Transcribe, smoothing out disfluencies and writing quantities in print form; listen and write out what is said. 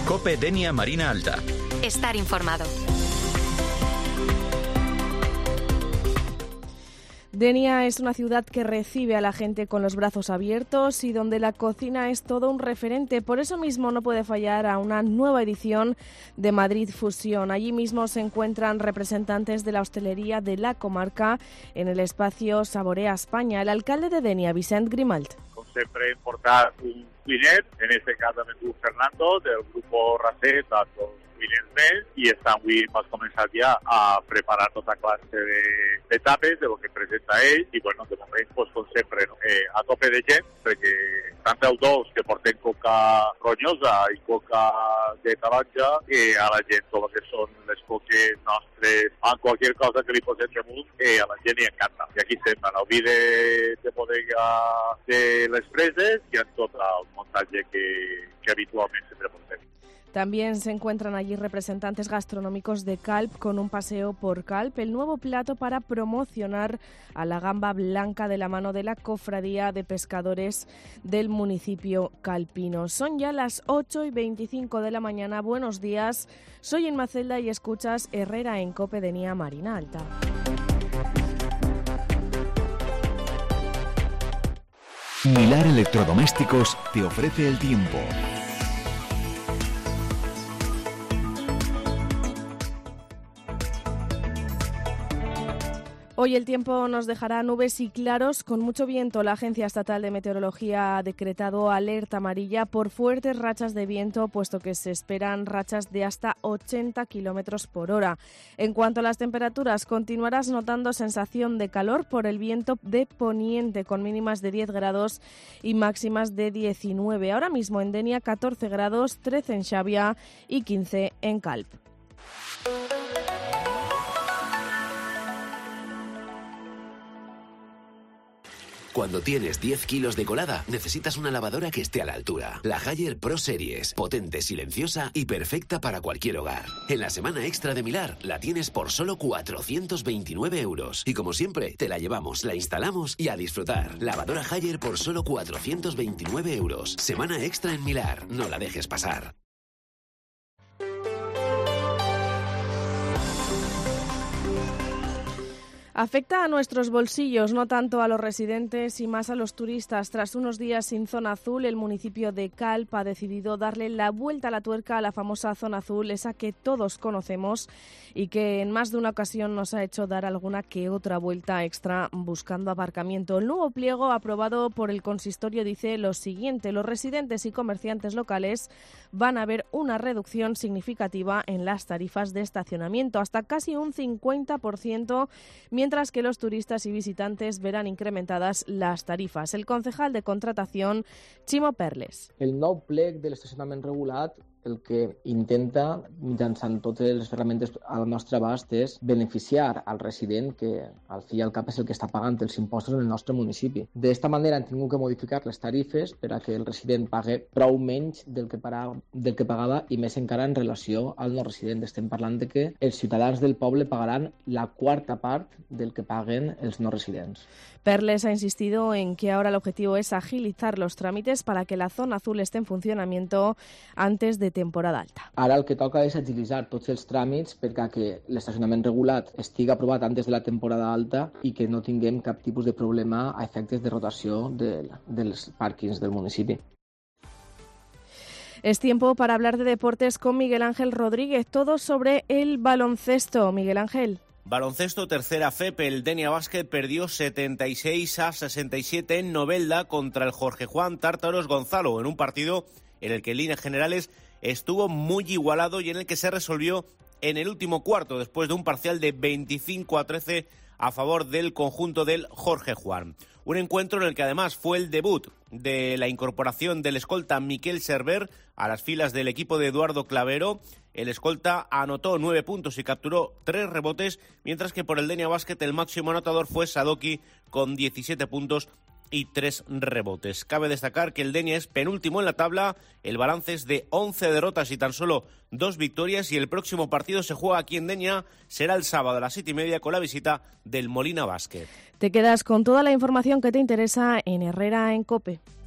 COPE Denia Marina Alta. Estar informado. Denia es una ciudad que recibe a la gente con los brazos abiertos y donde la cocina es todo un referente. Por eso mismo no puede fallar a una nueva edición de Madrid Fusión. Allí mismo se encuentran representantes de la hostelería de la comarca en el espacio Saborea España. El alcalde de Denia, Vicent Grimalt. Com sempre, portar un cuinet, en este cas amb el Fernando, del grupo Racet, tots cuiners més, i avui hem començat ja a preparar tota classe de tapes, de lo que presenta ell, i bueno, de moment, pues, com sempre, no? A tope de gent, perquè tant del dolç que portem coca ronyosa i coca de taronja, a la gent, tot el que són les coques nostres, amb qualsevol cosa que li posem damunt, a la gent li encanta. I aquí estem, en el vi de bodega de les Preses i en tot el muntatge que habitualment sempre portem. También se encuentran allí representantes gastronómicos de Calp con un paseo por Calp, el nuevo plato para promocionar a la gamba blanca de la mano de la Cofradía de Pescadores del municipio calpino. Son ya las 8:25 de la mañana. Buenos días, soy Inma Celda y escuchas Herrera en COPE Denia Marina Alta. Milar Electrodomésticos te ofrece el tiempo. Hoy el tiempo nos dejará nubes y claros con mucho viento. La Agencia Estatal de Meteorología ha decretado alerta amarilla por fuertes rachas de viento, puesto que se esperan rachas de hasta 80 kilómetros por hora. En cuanto a las temperaturas, continuarás notando sensación de calor por el viento de poniente, con mínimas de 10 grados y máximas de 19. Ahora mismo en Denia 14 grados, 13 en Xàbia y 15 en Calp. Cuando tienes 10 kilos de colada, necesitas una lavadora que esté a la altura. La Haier Pro Series, potente, silenciosa y perfecta para cualquier hogar. En la semana extra de Milar la tienes por solo 429 euros. Y como siempre, te la llevamos, la instalamos y a disfrutar. Lavadora Haier por solo 429 euros. Semana extra en Milar, no la dejes pasar. Afecta a nuestros bolsillos, no tanto a los residentes y más a los turistas. Tras unos días sin zona azul, el municipio de Calp ha decidido darle la vuelta a la tuerca a la famosa zona azul, esa que todos conocemos y que en más de una ocasión nos ha hecho dar alguna que otra vuelta extra buscando aparcamiento. El nuevo pliego aprobado por el consistorio dice lo siguiente: los residentes y comerciantes locales van a ver una reducción significativa en las tarifas de estacionamiento, hasta casi un 50%, mientras que los turistas y visitantes verán incrementadas las tarifas. El concejal de contratación, Ximo Perles. El nou plec de l'estacionament regulat el que intenta, mitjançant totes les ferramentes al nostre abast, és beneficiar al resident, que al fi i al cap és el que està pagant els impostos en el nostre municipi. D'esta manera hem tingut que modificar les tarifes per a que el resident pague prou menys del que pagava i més encara en relació al no resident. Estem parlant de que els ciutadans del poble pagaran la quarta part del que paguen els no residents. Perles ha insistido en que ahora el objetivo es agilizar los trámites para que la zona azul esté en funcionamiento antes de temporada alta. Ara el que toca és agilitzar tots els tràmits perquè l'estacionament regulat estigui aprovat antes de la temporada alta i que no tinguem cap tipus de problema a efectes de rotació dels pàrquings del municipi. Es tiempo para hablar de deportes con Miguel Ángel Rodríguez, todo sobre el baloncesto. Miguel Ángel. Baloncesto, tercera FEP, el Denia Basket perdió 76-67 en Novelda contra el Jorge Juan Tártaros Gonzalo, en un partido en el que en líneas generales estuvo muy igualado y en el que se resolvió en el último cuarto, después de un parcial de 25-13 a favor del conjunto del Jorge Juan. Un encuentro en el que además fue el debut de la incorporación del escolta Miquel Server a las filas del equipo de Eduardo Clavero. El escolta anotó 9 puntos y capturó 3 rebotes, mientras que por el Denia Basket el máximo anotador fue Sadoki con 17 puntos y 3 rebotes. Cabe destacar que el Denia es penúltimo en la tabla, el balance es de 11 derrotas y tan solo 2 victorias, y el próximo partido se juega aquí en Denia, será el sábado a las 7:30 con la visita del Molina Basket. Te quedas con toda la información que te interesa en Herrera en COPE.